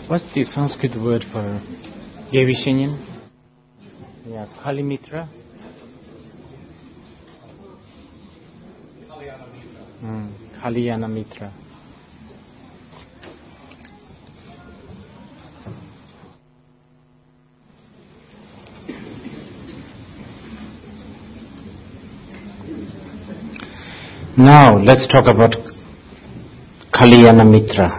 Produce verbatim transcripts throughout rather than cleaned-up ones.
What's the Sanskrit word for Yevishinin? Yeah, Kalimitra. Mm, Kalyana Mitra. Now let's talk about Kalyana Mitra.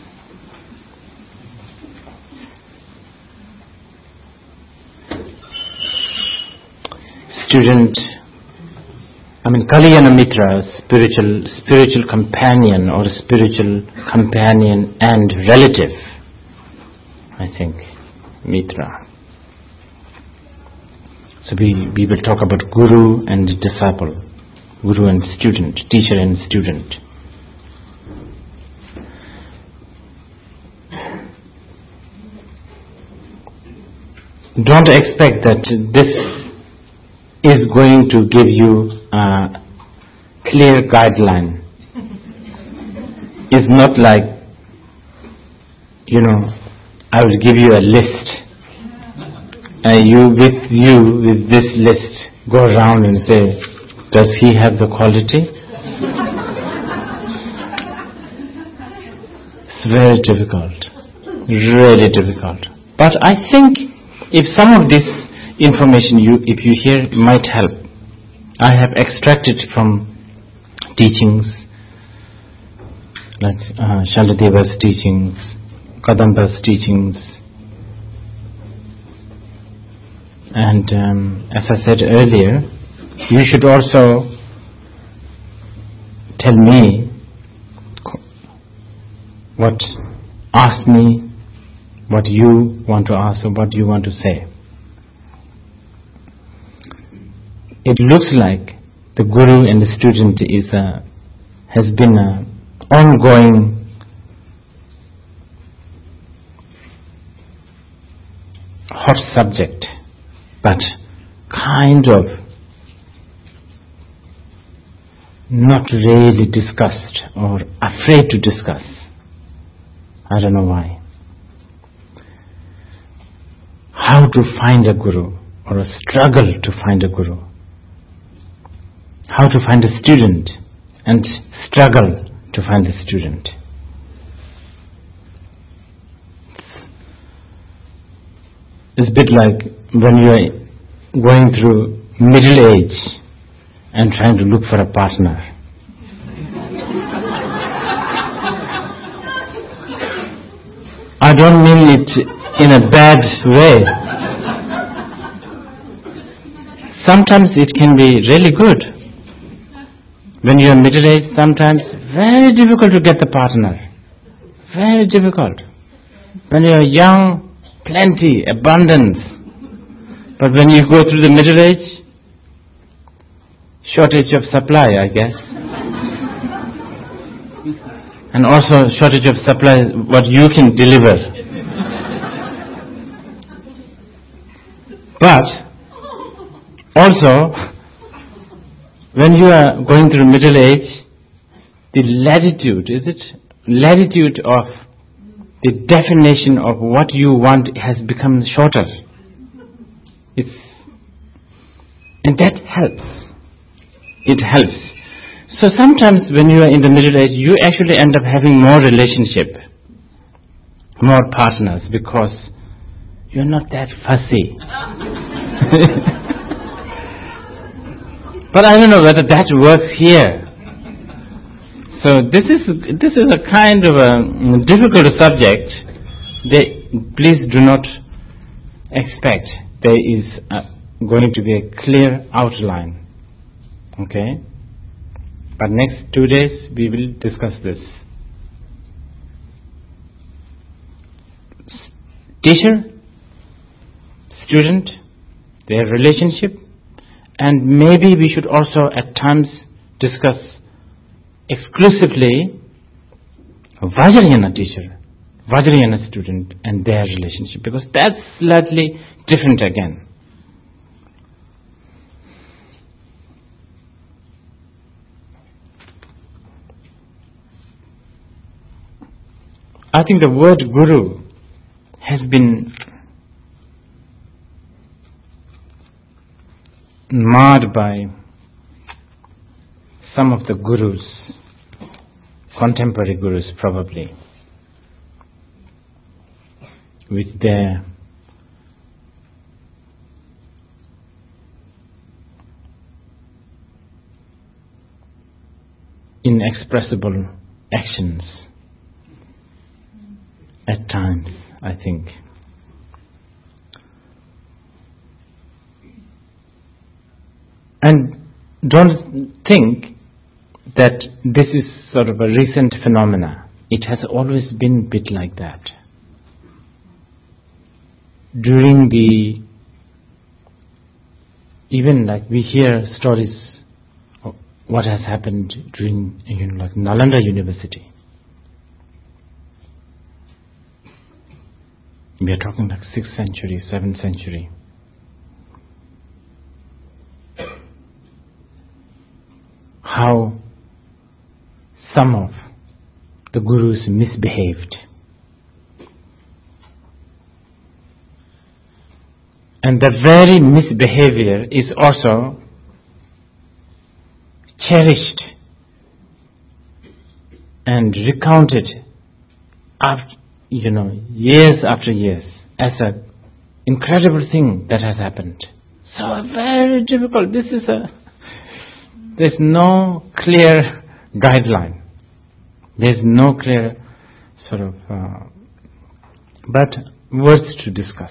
Student, I mean Kalyana Mitra, spiritual spiritual companion or spiritual companion and relative, I think, Mitra. So we, we will talk about Guru and disciple, Guru and student, teacher and student. Don't expect that this is going to give you a clear guideline. It's not like, you know, I will give you a list and you with you with this list go around and say, does he have the quality? It's very difficult, really difficult. But I think if some of this information you, if you hear, might help. I have extracted from teachings like uh, Shantadeva's teachings, Kadamba's teachings, and um, as I said earlier, you should also tell me what, ask me what you want to ask or what you want to say. It looks like the Guru and the student is a, has been an ongoing hot subject, but kind of not really discussed or afraid to discuss. I don't know why. How to find a Guru or a struggle to find a Guru. How to find a student and struggle to find a student. It's a bit like when you are going through middle age and trying to look for a partner. I don't mean it in a bad way. Sometimes it can be really good. When you are middle-aged, sometimes very difficult to get the partner. Very difficult. When you are young, plenty, abundance. But when you go through the middle age, shortage of supply, I guess. And also shortage of supply, what you can deliver. But also, when you are going through middle age, the latitude, is it? Latitude of the definition of what you want has become shorter. It's, and that helps. It helps. So sometimes when you are in the middle age, you actually end up having more relationship, more partners, because you're not that fussy. But I don't know whether that works here. So this is this is a kind of a difficult subject. They, please do not expect there is a, going to be a clear outline. Okay? But next two days we will discuss this. Teacher, student, their relationship, and maybe we should also at times discuss exclusively Vajrayana teacher, Vajrayana student and their relationship, because that's slightly different again. I think the word Guru has been marred by some of the gurus, contemporary gurus probably, with their inexpressible actions at times, I think. And don't think that this is sort of a recent phenomena. It has always been a bit like that. During the, even like we hear stories of what has happened during, you know, like Nalanda University. We are talking like sixth century, seventh century. How some of the gurus misbehaved. And the very misbehavior is also cherished and recounted after, you know, years after years as an incredible thing that has happened. So very difficult. This is a, there's no clear guideline. There's no clear sort of, uh, but worth to discuss.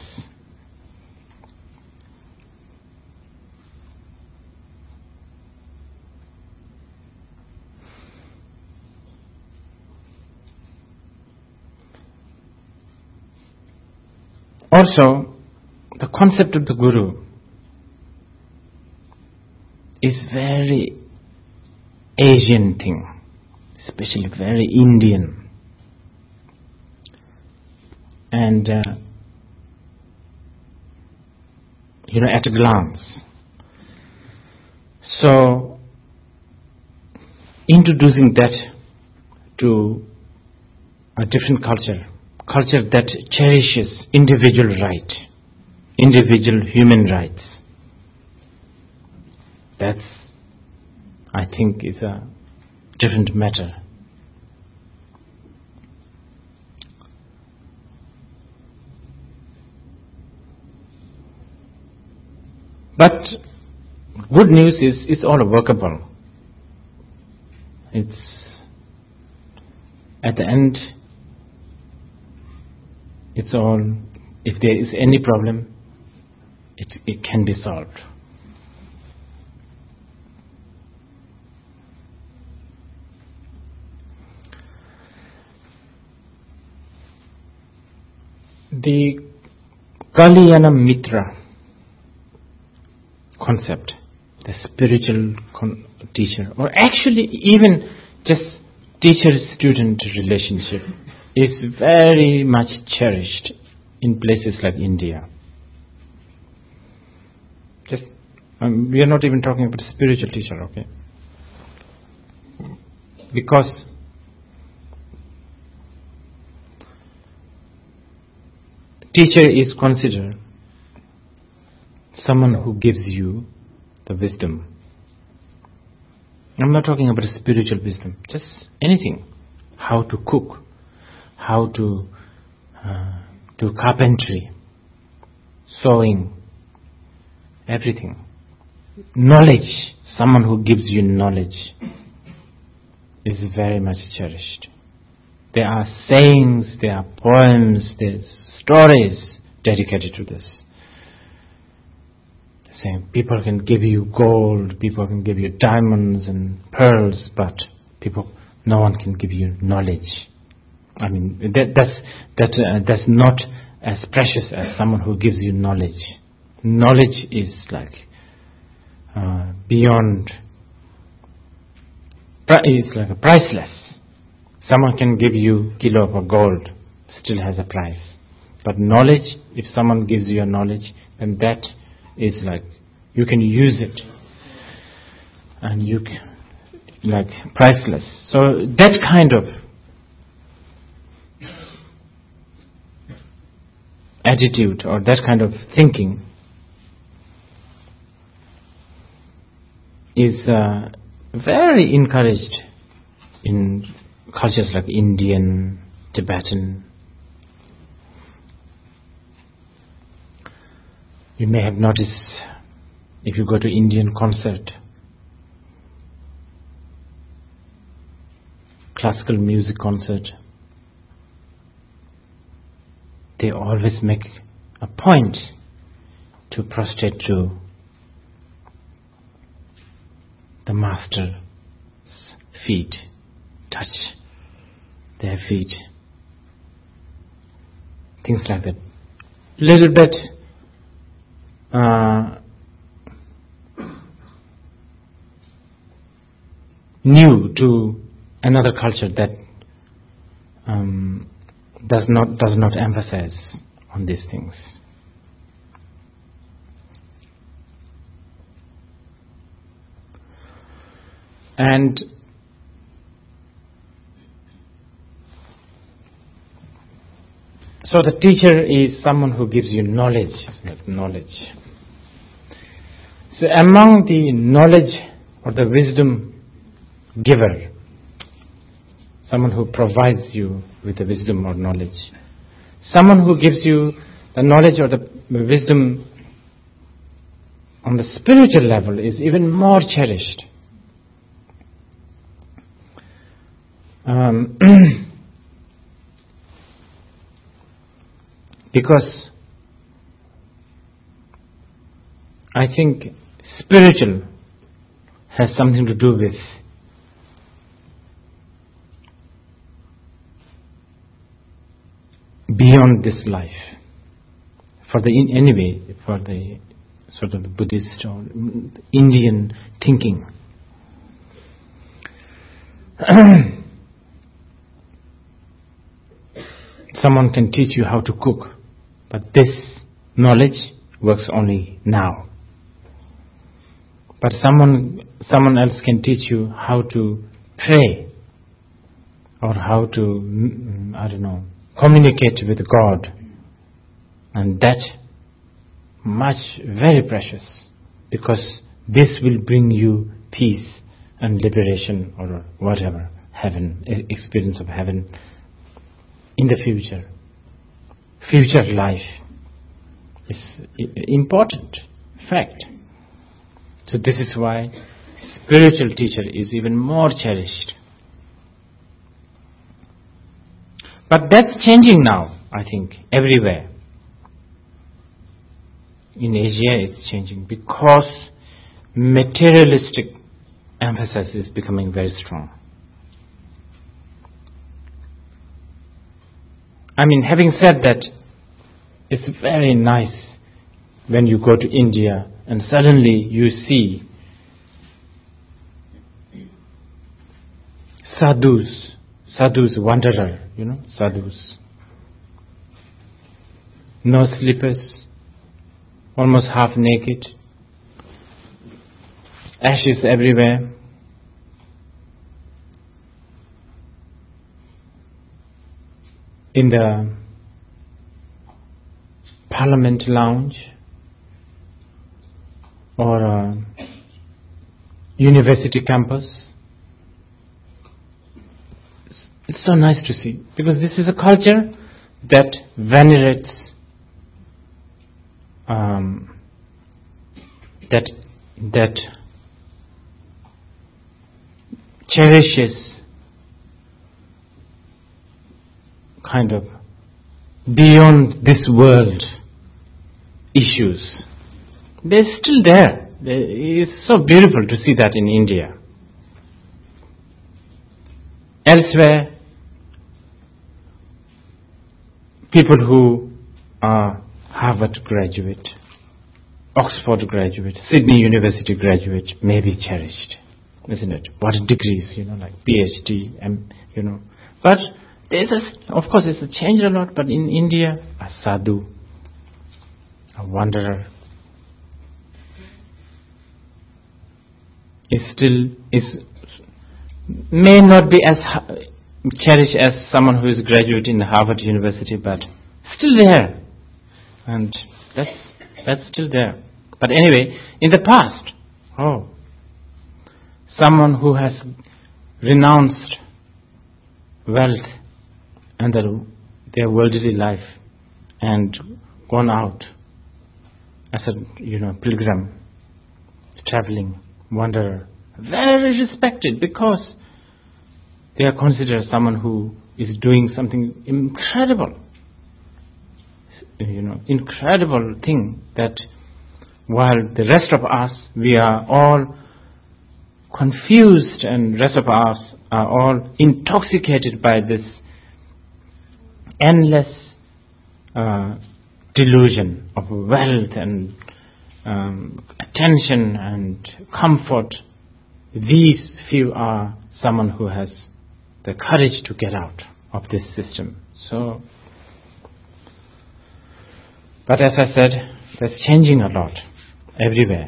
Also, the concept of the Guru is very Asian thing, especially very Indian. And, uh, you know, at a glance. So, introducing that to a different culture, culture that cherishes individual right, individual human rights. That's, I think, is a different matter. But good news is it's all workable. It's at the end, it's all, if there is any problem, it, it can be solved. The Kalyana Mitra concept, the spiritual con- teacher, or actually even just teacher-student relationship, is very much cherished in places like India. Just, um, we are not even talking about a spiritual teacher, okay? Because teacher is considered someone who gives you the wisdom. I'm not talking about a spiritual wisdom, just anything. How to cook, how to uh, do carpentry, sewing, everything. Knowledge, someone who gives you knowledge is very much cherished. There are sayings, there are poems, there's stories dedicated to this. Saying people can give you gold, people can give you diamonds and pearls, but people, no one can give you knowledge. I mean, that, that's that uh, that's not as precious as someone who gives you knowledge. Knowledge is like uh, beyond. It's like a priceless. Someone can give you a kilo of gold, still has a price. But knowledge, if someone gives you a knowledge, then that is like, you can use it. And you can, like, priceless. So that kind of attitude or that kind of thinking is uh, very encouraged in cultures like Indian, Tibetan. You may have noticed if you go to Indian concert, classical music concert, they always make a point to prostrate to the master's feet, touch their feet, things like that. Little bit uh, new to another culture that um, does not does not emphasize on these things. And so the teacher is someone who gives you knowledge, like knowledge. So among the knowledge or the wisdom giver, someone who provides you with the wisdom or knowledge, someone who gives you the knowledge or the wisdom on the spiritual level is even more cherished. Um, because I think spiritual has something to do with beyond this life. For the in, anyway, for the sort of the Buddhist or Indian thinking. Someone can teach you how to cook, but this knowledge works only now. But someone someone else can teach you how to pray or how to, I don't know, communicate with God. And that much very precious, because this will bring you peace and liberation or whatever, heaven, experience of heaven in the future. Future life is important fact. So this is why spiritual teacher is even more cherished. But that's changing now, I think, everywhere. In Asia it's changing because materialistic emphasis is becoming very strong. I mean, having said that, it's very nice when you go to India and suddenly you see sadhus, sadhus, wanderer, you know, sadhus. No slippers, almost half naked, ashes everywhere. In the Parliament lounge or uh, university campus. It's so nice to see, because this is a culture that venerates, um, that that cherishes kind of beyond this world issues. They're still there. It's so beautiful to see that in India. Elsewhere, people who are Harvard graduate, Oxford graduate, Sydney University graduate may be cherished, isn't it? What degrees, you know, like PhD, and you know. But there's a, of course, it's changed a lot. But in India, a sadhu, a wanderer, is still is may not be as cherished as someone who is graduate in Harvard University, but still there. And that's, that's still there. But anyway, in the past, oh, someone who has renounced wealth and their, their worldly life and gone out as a, you know, pilgrim, traveling, wanderer, very respected because they are considered someone who is doing something incredible, you know, incredible thing that while the rest of us, we are all confused and rest of us are all intoxicated by this endless uh, delusion of wealth and um, attention and comfort. These few are someone who has the courage to get out of this system. So, but as I said, that's changing a lot everywhere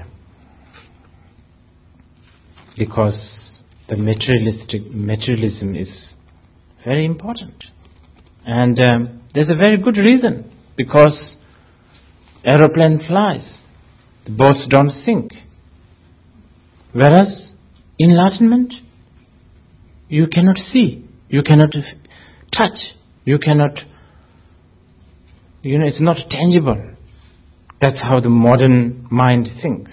because the materialistic materialism is very important, and um, there's a very good reason because aeroplane flies, the boats don't sink, whereas enlightenment, you cannot see, you cannot touch, you cannot, you know, it's not tangible. That's how the modern mind thinks.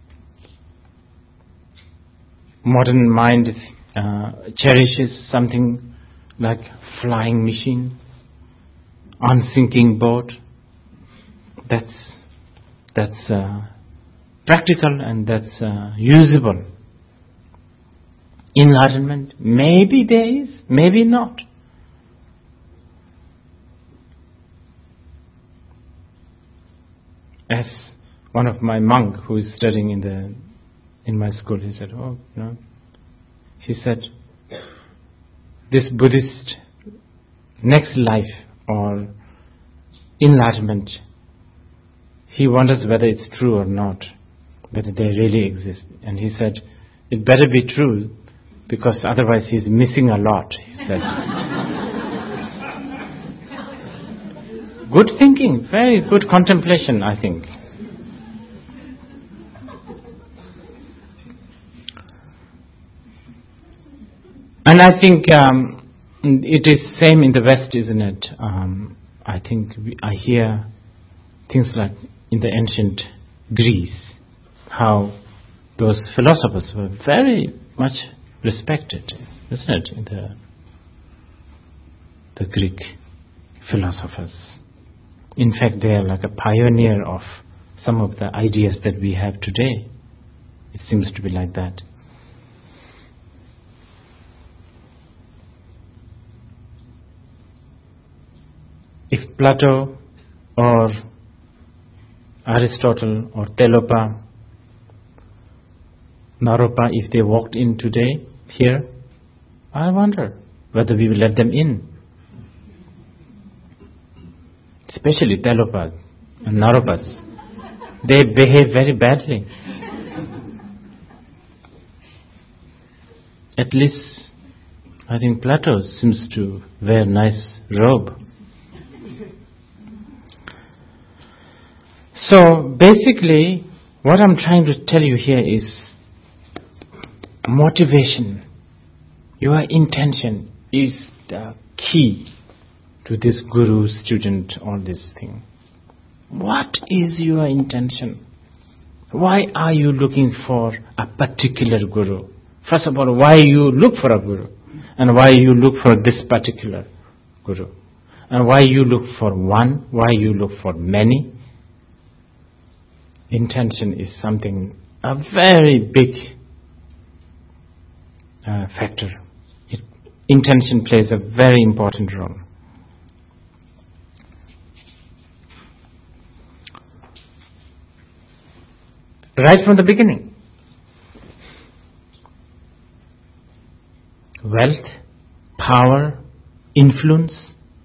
Modern mind uh, cherishes something like flying machine, unsinking boat. That's that's uh, practical and that's uh, usable. Enlightenment, maybe there is, maybe not. As one of my monk who is studying in the in my school, he said, oh, you know, he said, this Buddhist next life or enlightenment, he wonders whether it's true or not, whether they really exist. And he said, it better be true, because otherwise he's missing a lot, he said. Good thinking, very good contemplation, I think. And I think um, it is same in the West, isn't it? Um, I think we, I hear things like in the ancient Greece, how those philosophers were very much respected, isn't it, in the the Greek philosophers. In fact, they are like a pioneer of some of the ideas that we have today. It seems to be like that. If Plato or Aristotle or Telopa, Naropa, if they walked in today, here, I wonder whether we will let them in. Especially Telopas and Naropas. They behave very badly. At least, I think Plato seems to wear nice robe. So, basically, what I'm trying to tell you here is motivation, your intention is the key to this guru, student, all this thing. What is your intention? Why are you looking for a particular guru? First of all, why you look for a guru? And why you look for this particular guru? And why you look for one? Why you look for many? Intention is something, a very big uh, factor. It, intention plays a very important role. Right from the beginning. Wealth, power, influence.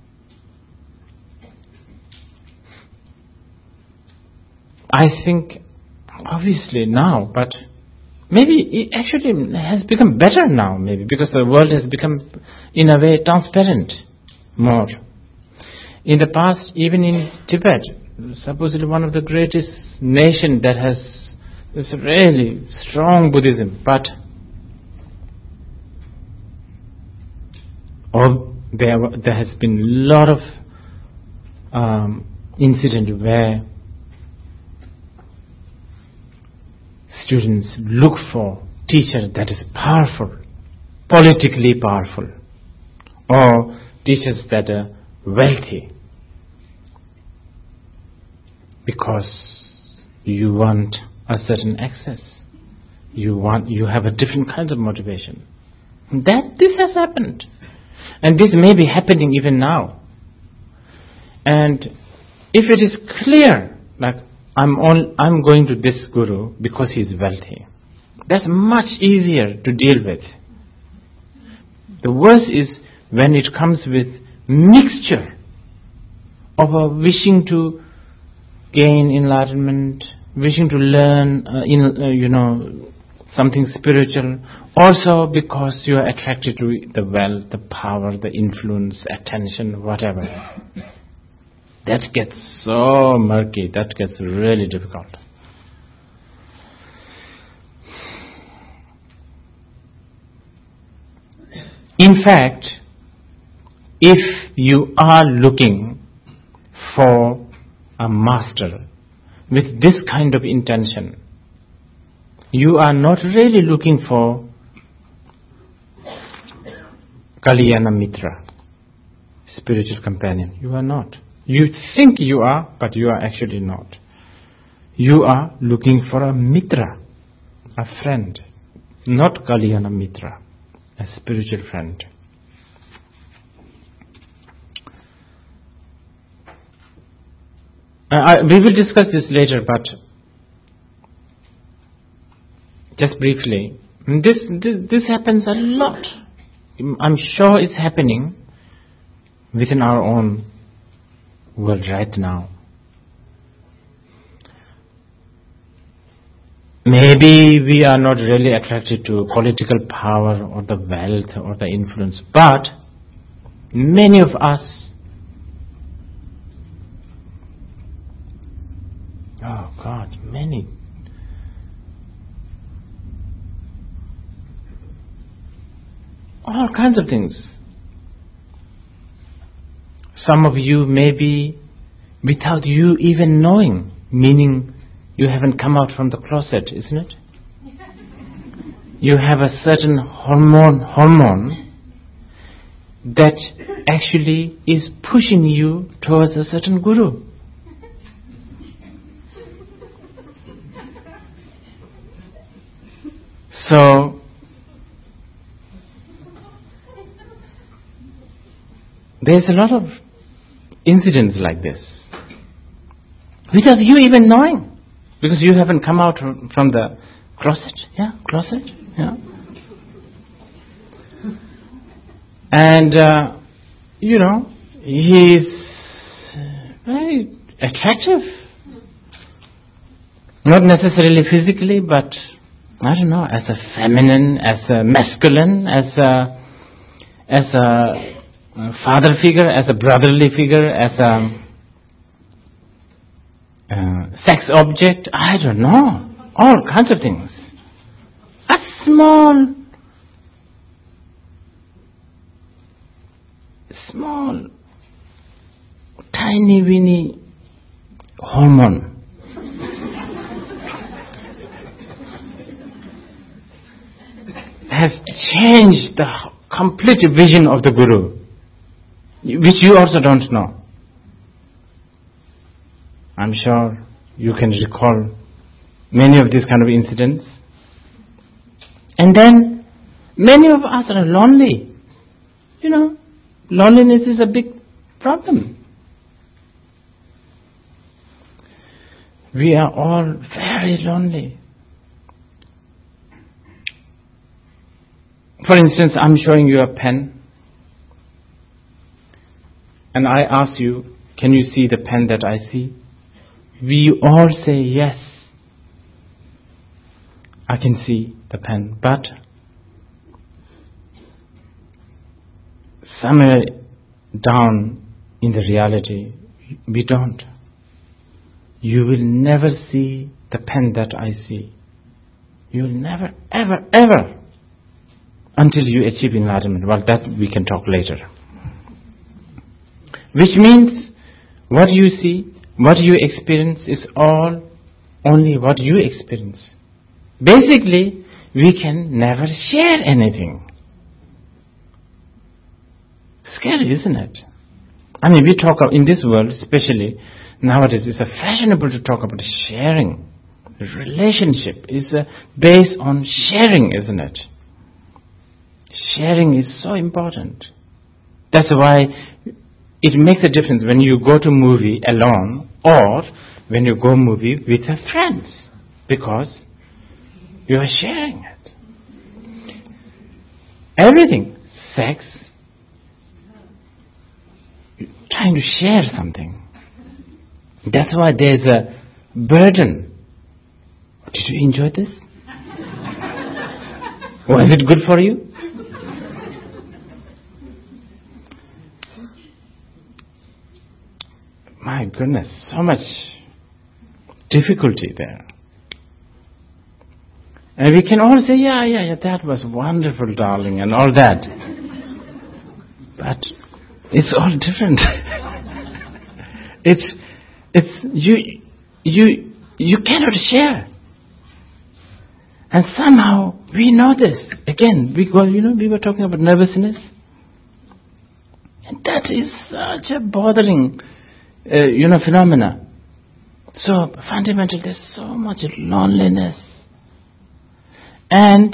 I think, obviously now, but maybe it actually has become better now, maybe, because the world has become, in a way, transparent more. In the past, even in Tibet, supposedly one of the greatest nation that has this really strong Buddhism, but oh, there there has been a lot of um, incident where students look for teacher that is powerful, politically powerful, or teachers that are wealthy, because you want a certain access. You want, you have a different kind of motivation. That this has happened, and this may be happening even now. And if it is clear, like I'm on, I'm going to this guru because he is wealthy, that's much easier to deal with. The worst is when it comes with mixture of a wishing to gain enlightenment, wishing to learn, uh, in, uh, you know, something spiritual, also because you are attracted to the wealth, the power, the influence, attention, whatever. That gets so murky, that gets really difficult. In fact, if you are looking for a master with this kind of intention, you are not really looking for Kalyana Mitra, spiritual companion. You are not. You think you are, but you are actually not. You are looking for a Mitra, a friend, not Kalyana Mitra, a spiritual friend. Uh, I, we will discuss this later, but just briefly, this, this this happens a lot. I'm sure it's happening within our own world right now. Maybe we are not really attracted to political power or the wealth or the influence, but many of us, oh God, many, all kinds of things. Some of you maybe without you even knowing, meaning you haven't come out from the closet, isn't it? You have a certain hormone hormone that actually is pushing you towards a certain guru. So there's a lot of incidents like this without you even knowing, because you haven't come out from the closet. Yeah, closet. Yeah. And uh, you know, he's very attractive, not necessarily physically, but I don't know, as a feminine, as a masculine, as a as a father figure, as a brotherly figure, as a uh, sex object, I don't know, all kinds of things. A small, small, tiny, weeny hormone has changed the complete vision of the Guru, which you also don't know. I'm sure you can recall many of these kind of incidents. And then many of us are lonely. You know, loneliness is a big problem. We are all very lonely. For instance, I'm showing you a pen, and I ask you, can you see the pen that I see? We all say yes, I can see the pen, but somewhere down in the reality, we don't. you will never see the pen that I see. You will never, ever, ever, until you achieve enlightenment. Well, that we can talk later. Which means, what you see, what you experience is all only what you experience. Basically, we can never share anything. Scary, isn't it? I mean, we talk in this world, especially nowadays, it's fashionable to talk about sharing. Relationship is uh, based on sharing, isn't it? Sharing is so important. That's why it makes a difference when you go to movie alone or when you go movie with your friends, because you are sharing it. Everything, sex, trying to share something. That's why there's a burden. Did you enjoy this? Was it good for you? My goodness, so much difficulty there. And we can all say, yeah, yeah, yeah, that was wonderful, darling, and all that. But it's all different. it's, it's, you, you, you cannot share. And somehow we know this. Again, because, you know, we were talking about nervousness. And that is such a bothering, uh, you know, phenomena. So fundamentally, there's so much loneliness. And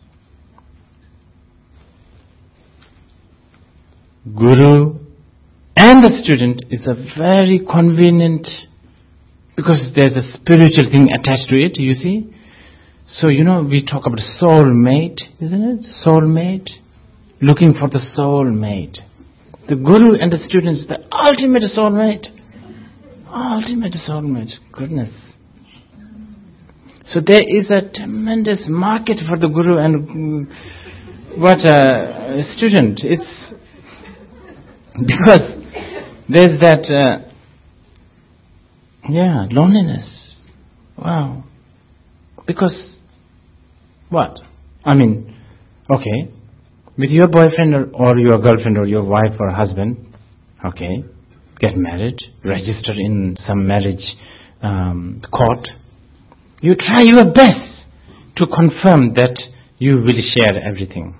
Guru and the student is a very convenient, because there's a spiritual thing attached to it, you see. So, you know, we talk about soul mate, isn't it? Soul mate. Looking for the soul mate. The Guru and the student is the ultimate soul mate. Ultimate soul mate. Goodness. So there is a tremendous market for the Guru and mm, what a student. It's because there's that, uh, yeah, loneliness. Wow. Because, what? I mean, okay, with your boyfriend or, or your girlfriend or your wife or husband, okay, get married, register in some marriage um, court. You try your best to confirm that you will share everything.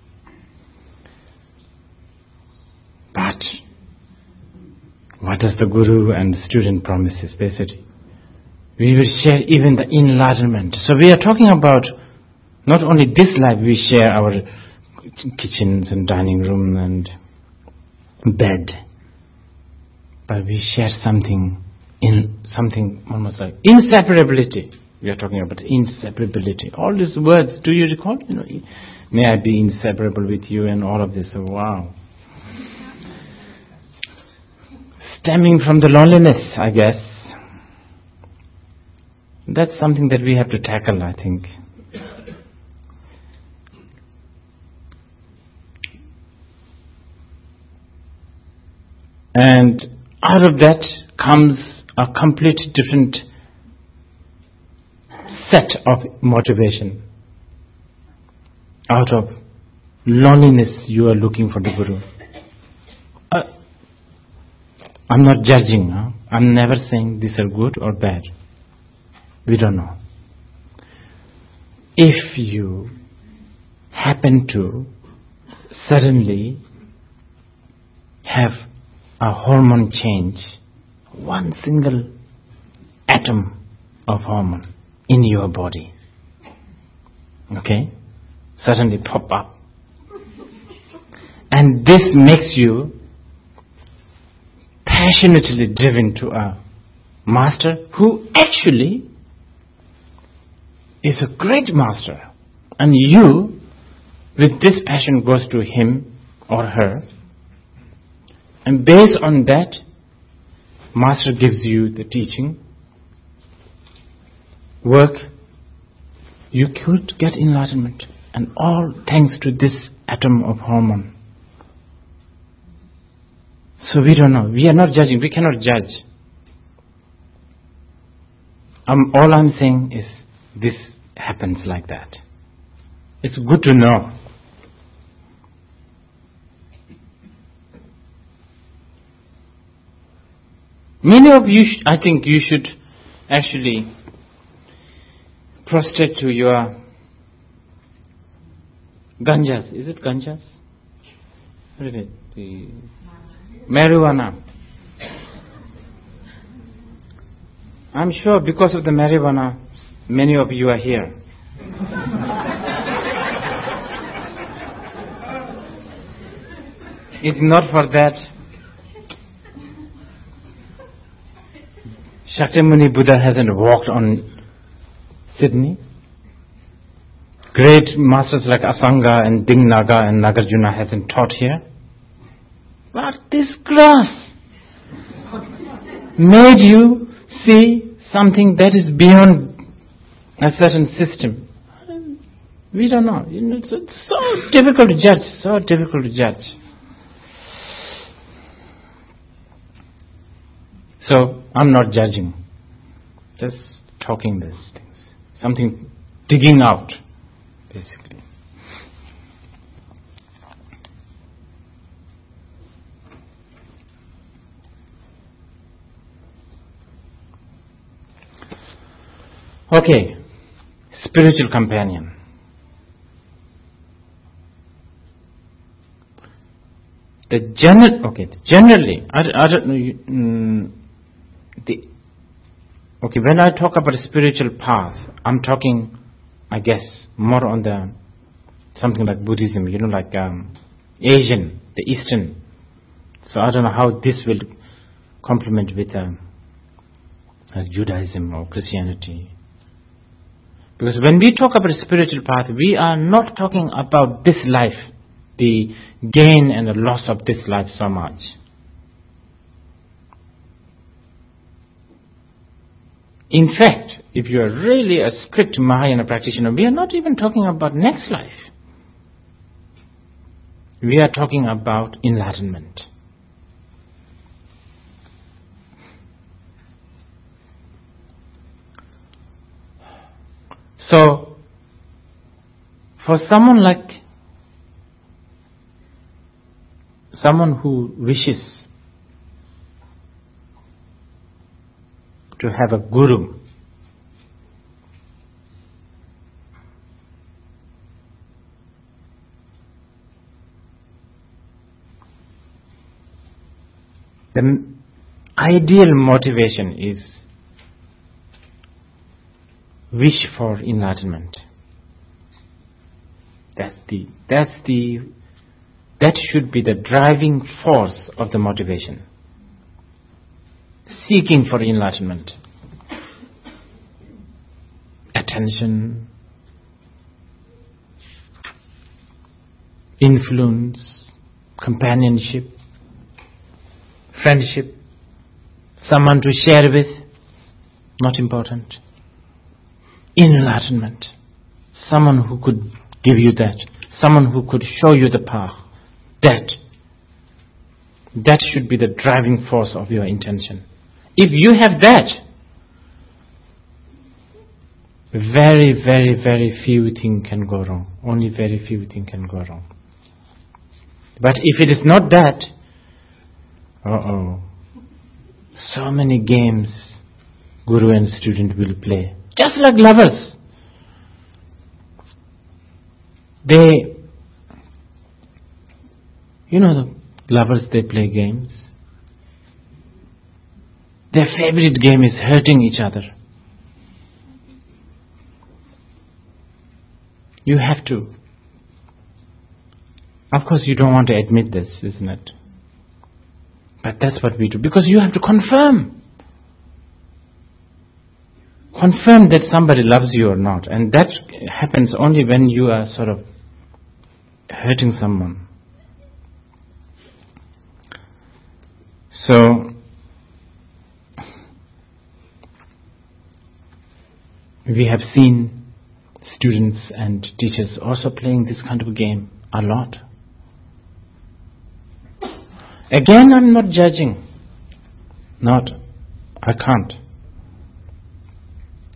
But what does the Guru and the student promises basically? We will share even the enlightenment. So we are talking about not only this life, we share our kitchens and dining room and bed, but we share something in something almost like inseparability. We are talking about inseparability. All these words, do you recall? You know, may I be inseparable with you and all of this. Oh, wow. Stemming from the loneliness, I guess. That's something that we have to tackle, I think. And out of that comes a complete different set of motivation. Out of loneliness, you are looking for the Guru. Uh, I'm not judging. Huh? I'm never saying these are good or bad. We don't know. If you happen to suddenly have a hormone change, one single atom of hormone in your body, okay, suddenly pop up, and this makes you passionately driven to a master who actually is a great master, and you with this passion goes to him or her, and based on that, master gives you the teaching, work, you could get enlightenment, and all thanks to this atom of hormone. So we don't know. We are not judging. We cannot judge. Um, all I'm saying is this happens like that. It's good to know. Many of you, sh- I think you should actually prostrate to your ganjas. Is it ganjas? What is it? The marijuana. I'm sure because of the marijuana, many of you are here. If not for that, Shakyamuni Buddha hasn't walked on Sydney. Great masters like Asanga and Dingnaga and Nagarjuna hasn't taught here. But this grass made you see something that is beyond a certain system. We don't know. You know, it's so difficult to judge, so difficult to judge. So, I'm not judging. Just talking these things. Something digging out, basically. Okay. Spiritual companion. The general, okay, generally, I, I don't know, you, mm, the, okay, when I talk about a spiritual path, I'm talking, I guess, more on the, something like Buddhism, you know, like um, Asian, the Eastern. So I don't know how this will complement with um, uh, Judaism or Christianity. Because when we talk about a spiritual path, we are not talking about this life, the gain and the loss of this life so much. In fact, if you are really a strict Mahayana practitioner, we are not even talking about next life. We are talking about enlightenment. So, for someone like someone who wishes to have a guru, the ideal motivation is wish for enlightenment. That's the, that's the, that should be the driving force of the motivation. Seeking for enlightenment. Attention, influence, companionship, friendship, someone to share with, not important. Enlightenment, someone who could give you that, someone who could show you the path, that, that should be the driving force of your intention. If you have that, very, very, very few things can go wrong. Only very few things can go wrong. But if it is not that, uh-oh, so many games guru and student will play. Just like lovers. They, you know the lovers, they play games. Their favorite game is hurting each other. You have to. Of course you don't want to admit this, isn't it? But that's what we do. Because you have to confirm. Confirm that somebody loves you or not. And that happens only when you are sort of hurting someone. So, we have seen students and teachers also playing this kind of game a lot. Again, I'm not judging. Not. I can't.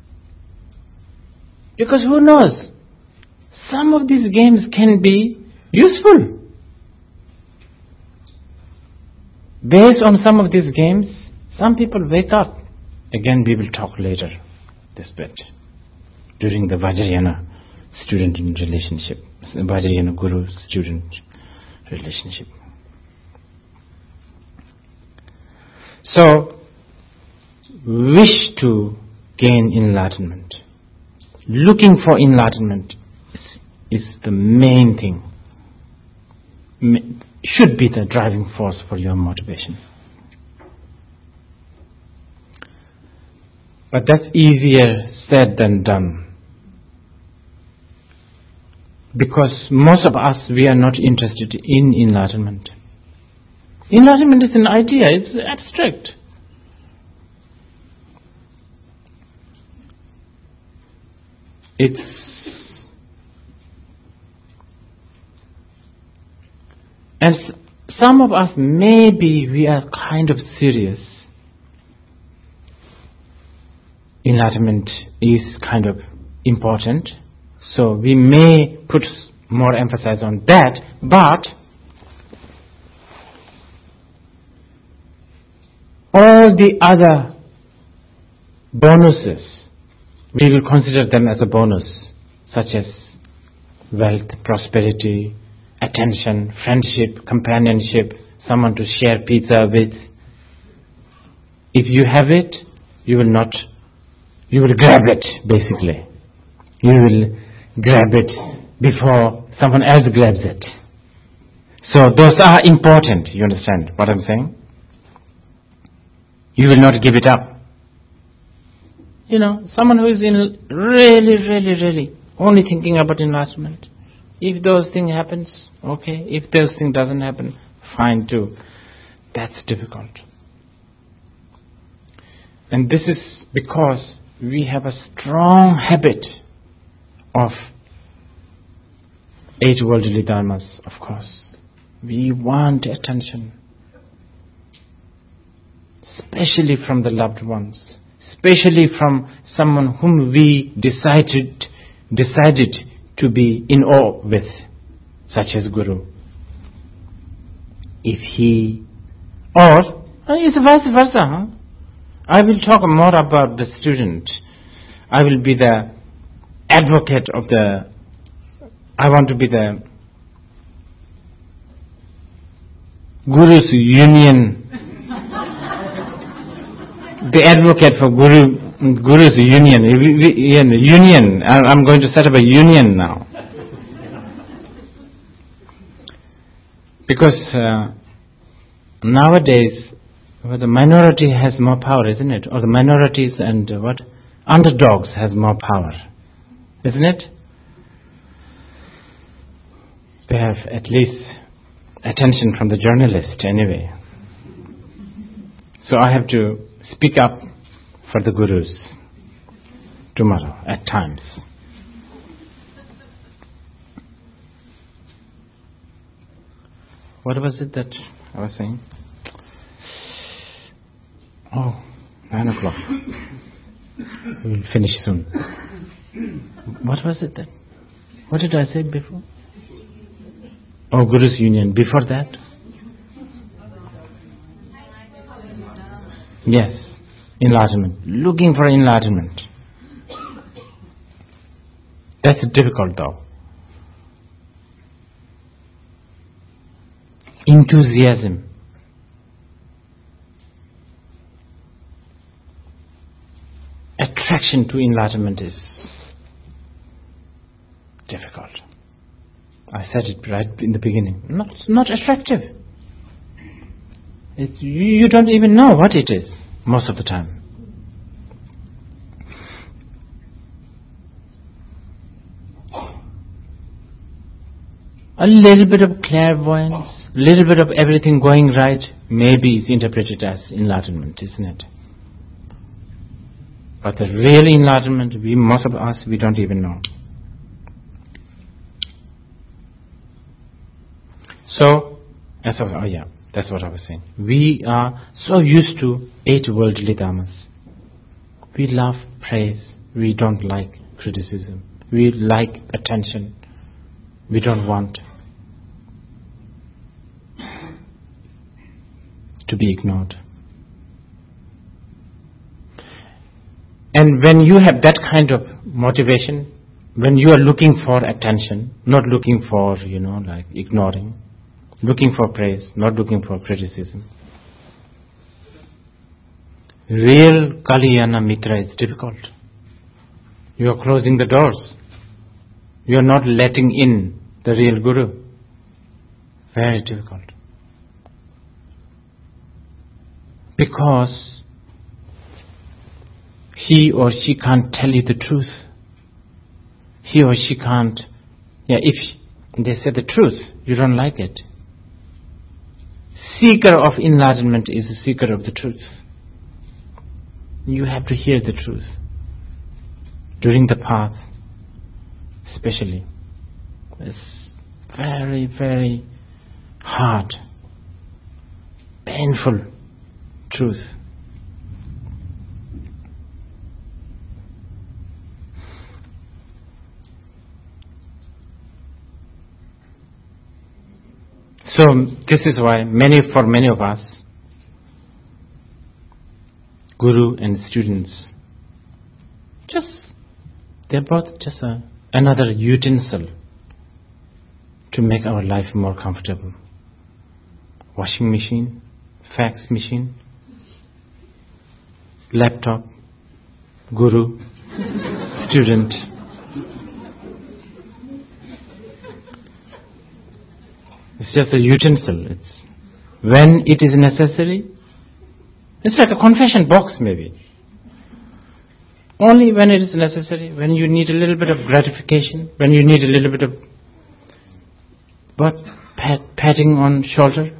Because who knows? Some of these games can be useful. Based on some of these games, some people wake up. Again, we will talk later this bit during the Vajrayana student relationship, Vajrayana guru student relationship. So, wish to gain enlightenment, looking for enlightenment is, is the main thing, should be the driving force for your motivation. But that's easier said than done. Because most of us, we are not interested in enlightenment. Enlightenment is an idea, it's abstract. It's and some of us, maybe we are kind of serious. Enlightenment is kind of important, so we may put more emphasis on that, but all the other bonuses, we will consider them as a bonus, such as wealth, prosperity, attention, friendship, companionship, someone to share pizza with. If you have it, you will not, you will grab it, basically. You will grab it before someone else grabs it. So those are important, you understand what I'm saying? You will not give it up. You know, someone who is in really, really, really only thinking about enlightenment. If those things happens, okay. If those things doesn't happen, fine too. That's difficult. And this is because we have a strong habit of eight worldly dharmas, of course. We want attention, especially from the loved ones, especially from someone whom we decided decided to be in awe with, such as Guru. If he, or it's vice versa. Huh? I will talk more about the student. I will be the advocate of the, I want to be the Guru's union, the advocate for Guru, Guru's union. Union. I'm going to set up a union now. Because uh, nowadays, well, the minority has more power, isn't it? Or the minorities and uh, what? Underdogs has more power, isn't it? They have at least attention from the journalist anyway. So I have to speak up for the Gurus tomorrow at times. What was it that I was saying? Oh, nine o'clock. We will finish soon. What was it then? What did I say before? Oh, Guru's union. Before that? Yes, enlightenment. Looking for enlightenment. That's difficult though. Enthusiasm. Attraction to enlightenment is difficult. I said it right in the beginning. Not, not attractive. It's, you don't even know what it is most of the time. A little bit of clairvoyance, a little bit of everything going right, maybe is interpreted as enlightenment, isn't it? But the real enlightenment, we, most of us, we don't even know. So, that's what, oh yeah, that's what I was saying. We are so used to eight worldly dharmas. We love praise. We don't like criticism. We like attention. We don't want to be ignored. And when you have that kind of motivation, when you are looking for attention, not looking for, you know, like ignoring, looking for praise, not looking for criticism, real Kalyana Mitra is difficult. You are closing the doors. You are not letting in the real Guru. Very difficult. Because he or she can't tell you the truth. He or she can't, yeah, if they say the truth, you don't like it. Seeker of enlightenment is a seeker of the truth. You have to hear the truth. During the path, especially. It's very, very hard, painful truth. So this is why many, for many of us, Guru and students, just they're both just a, another utensil to make our life more comfortable. Washing machine, fax machine, laptop, Guru, student. It's just a utensil. It's when it is necessary. It's like a confession box, maybe. Only when it is necessary, when you need a little bit of gratification, when you need a little bit of what pat, patting on shoulder.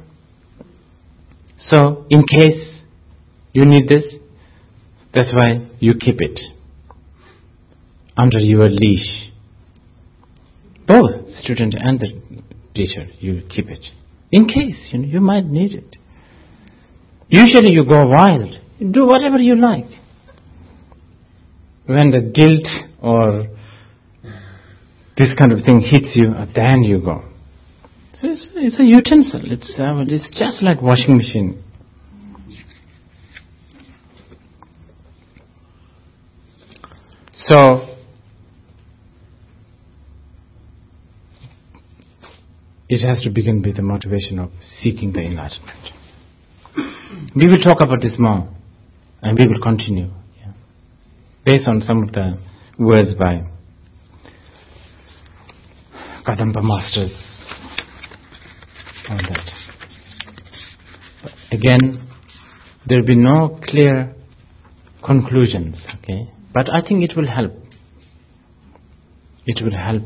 So, in case you need this, that's why you keep it under your leash. Both student and the teacher, you keep it. In case, you know, you might need it. Usually you go wild. You do whatever you like. When the guilt or this kind of thing hits you, then you go. So it's, it's a utensil. It's, uh, it's just like washing machine. So, it has to begin with the motivation of seeking the enlightenment. We will talk about this more, and we will continue, yeah, based on some of the words by Kadamba masters on that. But again, there will be no clear conclusions, okay? But I think it will help. It will help.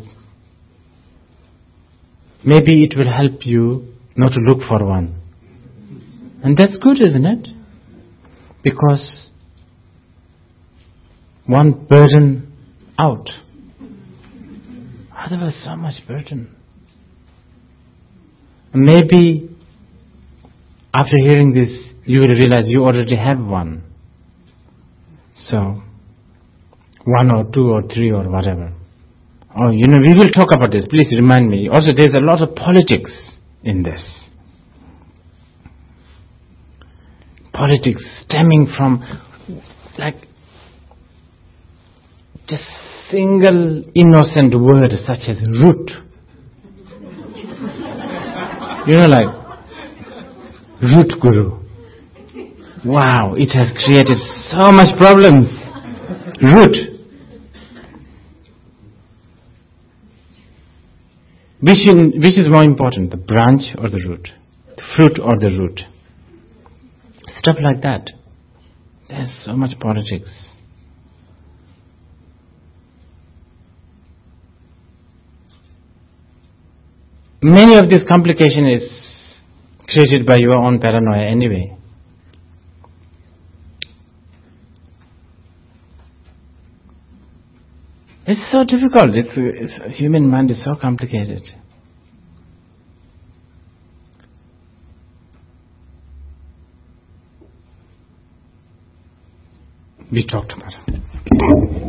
Maybe it will help you not to look for one. And that's good, isn't it? Because one burden out. Otherwise, so much burden. Maybe after hearing this, you will realize you already have one. So, one or two or three or whatever. Oh, you know, we will talk about this. Please remind me. Also, there's a lot of politics in this. Politics stemming from, like, just single innocent word such as root. You know, like, root guru. Wow, it has created so much problems. Root. Which, in, which is more important, the branch or the root? The fruit or the root? Stuff like that. There's so much politics. Many of this complication is created by your own paranoia anyway. It's so difficult. It's, it's, human mind is so complicated. We talked about it.